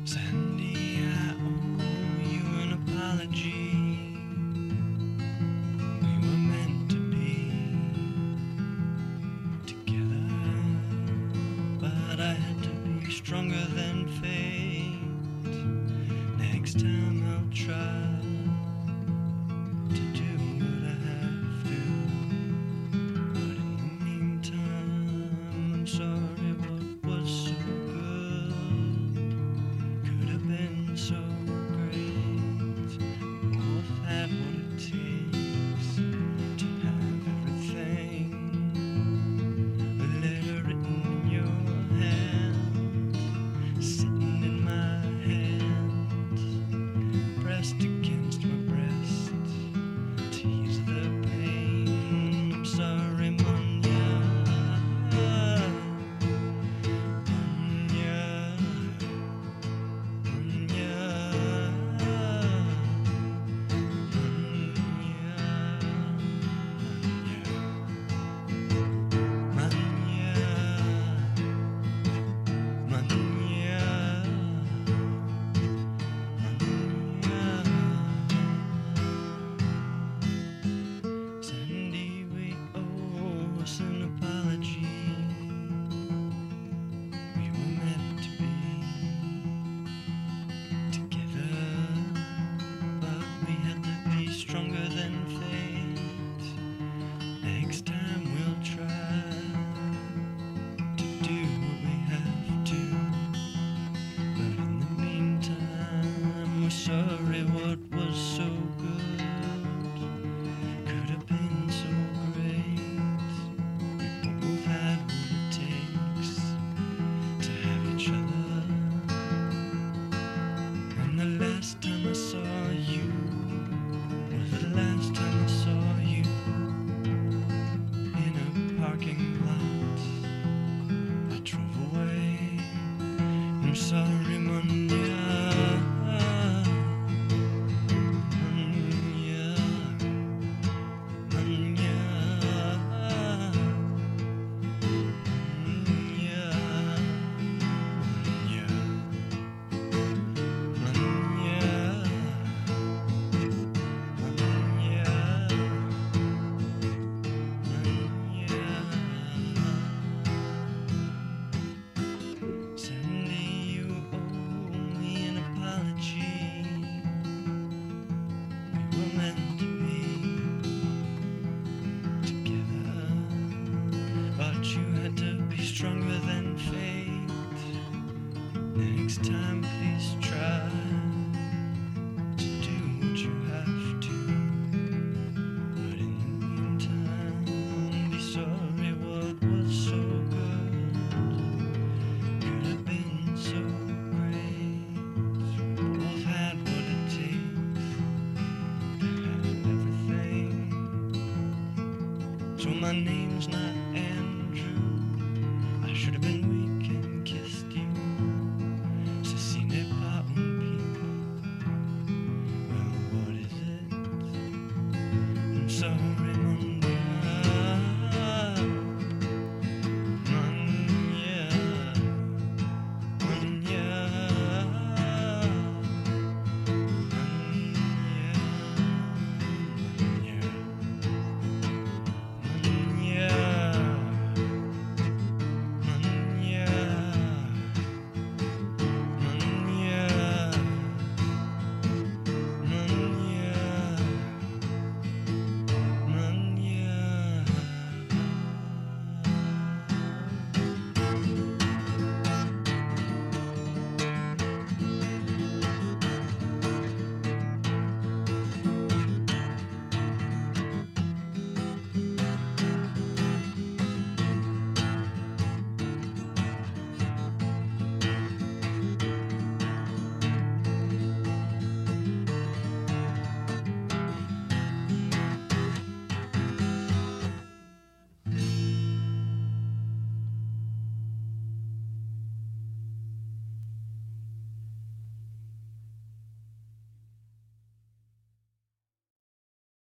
Sandy, I owe you an apology. We were meant to be together, but I had to be stronger than fate. Next time I'll try to do what I have to, but in the meantime, I'm sorry what was so good could have been so great. Both had what it takes to have everything. A letter written in your hand, sitting in my hand, pressed against my breast to ease the pain. I'm sorry, Munya, Munya, Sandy, we owe us an apology. We were meant to be together, but we had to be stronger than fate. Next time we'll try to do what we have to, but in the meantime, we're sorry what was so good could have been so great. We both had what it takes to have each other. And the last time I saw you was the last time I saw you in a parking lot. I drove away. I'm sorry, Munya, Munya, Munya, Munya, Munya, Sandy, you owe me an apology. We were meant to be together, but you had to be stronger than fate. Next time, please try